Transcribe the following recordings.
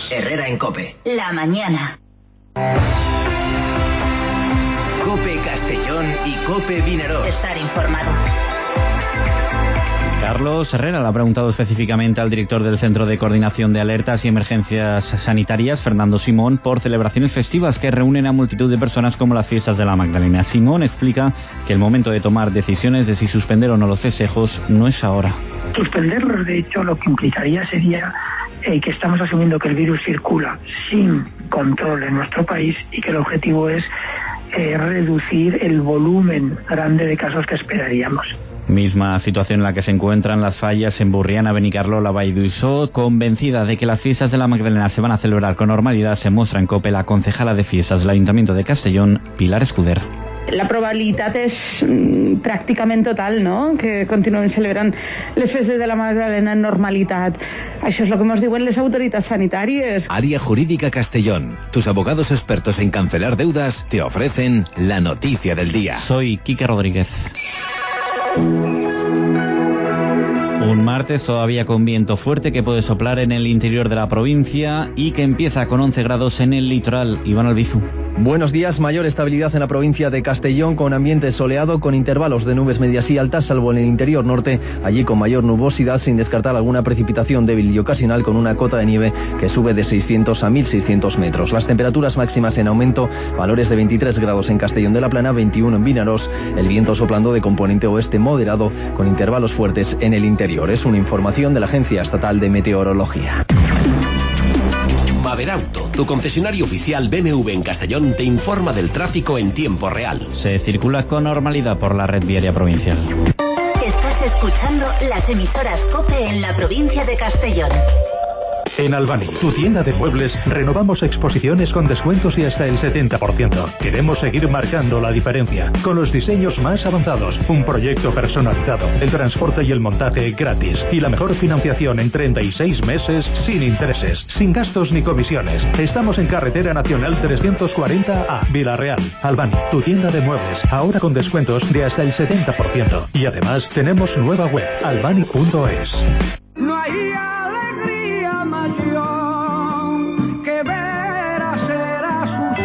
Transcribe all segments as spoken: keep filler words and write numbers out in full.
Herrera en COPE. La mañana. COPE Castellón y COPE Vinaròs. Estar informado. Carlos Herrera le ha preguntado específicamente al director del Centro de Coordinación de Alertas y Emergencias Sanitarias, Fernando Simón, por celebraciones festivas que reúnen a multitud de personas como las fiestas de la Magdalena. Simón explica que el momento de tomar decisiones de si suspender o no los festejos no es ahora. Suspenderlos, de hecho, lo que implicaría sería eh, que estamos asumiendo que el virus circula sin control en nuestro país y que el objetivo es eh, reducir el volumen grande de casos que esperaríamos. Misma situación en la que se encuentran las fallas en Burriana, Benicarló, Vall d'Uixó. Convencida de que las fiestas de la Magdalena se van a celebrar con normalidad, se muestra en COPE la concejala de fiestas del Ayuntamiento de Castellón, Pilar Escuder. La probabilitat és mm, pràcticament total, no?, que continuen celebrant les festes de la Magdalena en normalitat. Això és el que ens diuen les autoritats sanitàries. Área Jurídica Castellón. Tus abogados expertos en cancelar deudas te ofrecen la noticia del día. Soy Quique Rodríguez. Un martes todavía con viento fuerte que puede soplar en el interior de la provincia y que empieza con once grados en el litoral. Iván Albizu. Buenos días, mayor estabilidad en la provincia de Castellón con ambiente soleado con intervalos de nubes medias y altas, salvo en el interior norte, allí con mayor nubosidad sin descartar alguna precipitación débil y ocasional con una cota de nieve que sube de seiscientos a mil seiscientos metros. Las temperaturas máximas en aumento, valores de veintitrés grados en Castellón de la Plana, veintiuno en Vinaròs, el viento soplando de componente oeste moderado con intervalos fuertes en el interior. Es una información de la Agencia Estatal de Meteorología. Maderauto, tu concesionario oficial B M W en Castellón, te informa del tráfico en tiempo real. Se circula con normalidad por la red viaria provincial. Estás escuchando las emisoras COPE en la provincia de Castellón. En Albany, tu tienda de muebles, renovamos exposiciones con descuentos y hasta el setenta por ciento. Queremos seguir marcando la diferencia, con los diseños más avanzados, un proyecto personalizado, el transporte y el montaje gratis, y la mejor financiación en treinta y seis meses, sin intereses, sin gastos ni comisiones. Estamos en Carretera Nacional trescientos cuarenta A, Vila-real. Albany, tu tienda de muebles, ahora con descuentos de hasta el setenta por ciento. Y además, tenemos nueva web, albany punto es. No hay alegría mayor que ver a ser a sus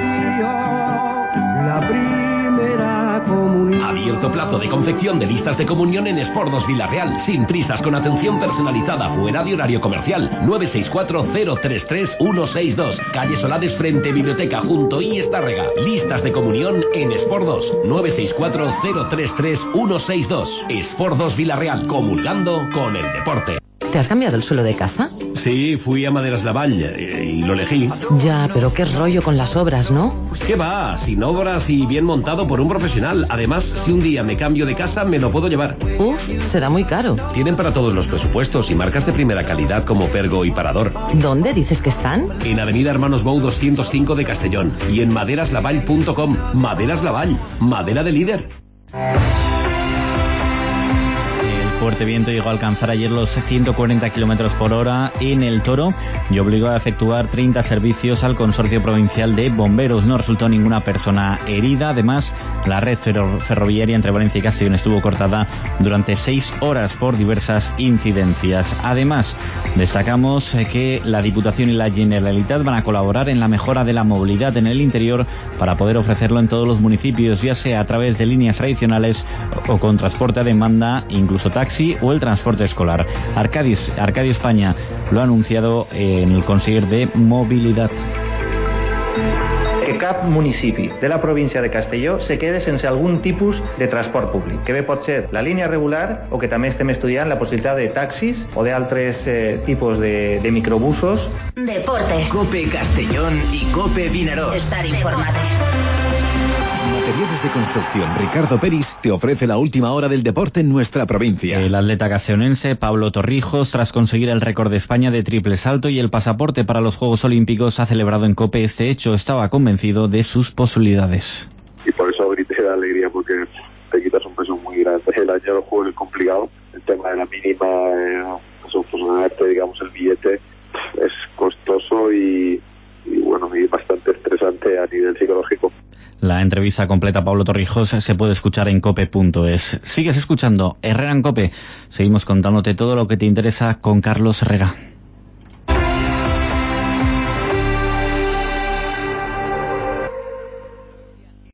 hijos la primera comunión. Abierto plazo de confección de listas de comunión en Espordos Vila-real, sin prisas, con atención personalizada, fuera de horario comercial. Nueve seis cuatro cero tres tres uno seis dos, calle Solares frente Biblioteca junto I Estárrega. Listas de comunión en Espordos. Nueve seis cuatro cero tres tres uno seis dos. Espordos Vila-real, comulgando con el deporte. ¿Te has cambiado el suelo de casa? Sí, fui a Maderas Lavall y lo elegí. Ya, pero qué rollo con las obras, ¿no? Pues qué va, sin obras y bien montado por un profesional. Además, si un día me cambio de casa, me lo puedo llevar. Uf, será muy caro. Tienen para todos los presupuestos y marcas de primera calidad como Pergo y Parador. ¿Dónde dices que están? En Avenida Hermanos Bou doscientos cinco de Castellón y en maderaslavall punto com. Maderas Lavall, madera de líder. Fuerte viento llegó a alcanzar ayer los ciento cuarenta kilómetros por hora en el Toro y obligó a efectuar treinta servicios al Consorcio Provincial de Bomberos. No resultó ninguna persona herida. Además, la red ferroviaria entre Valencia y Castellón estuvo cortada durante seis horas por diversas incidencias. Además, destacamos que la Diputación y la Generalitat van a colaborar en la mejora de la movilidad en el interior para poder ofrecerlo en todos los municipios, ya sea a través de líneas tradicionales o con transporte a demanda, incluso taxi o el transporte escolar. Arcadi, Arcadi España lo ha anunciado en el Conseller de Mobilitat. Que cap municipi de la província de Castelló se quede sense algun tipus de transport públic, que bé pot ser la línia regular o que també estem estudiant la possibilitat de taxis o d'altres eh, tipus de, de microbusos. Deporte. COPE Castellón y COPE Vinaròs. Estar informado. Materiales de Construcción Ricardo Peris te ofrece la última hora del deporte en nuestra provincia. El atleta castellonense Pablo Torrijos, tras conseguir el récord de España de triple salto y el pasaporte para los Juegos Olímpicos, ha celebrado en COPE este hecho. Estaba convencido de sus posibilidades. Y por eso grité de alegría, porque te quitas un peso muy grande. El año de los Juegos es complicado. El tema de la mínima, eh, eso, pues ganarte, digamos, el billete es costoso y, y bueno, y bastante estresante a nivel psicológico. La entrevista completa a Pablo Torrijos se puede escuchar en cope punto es. Sigues escuchando Herrera en COPE. Seguimos contándote todo lo que te interesa con Carlos Herrera.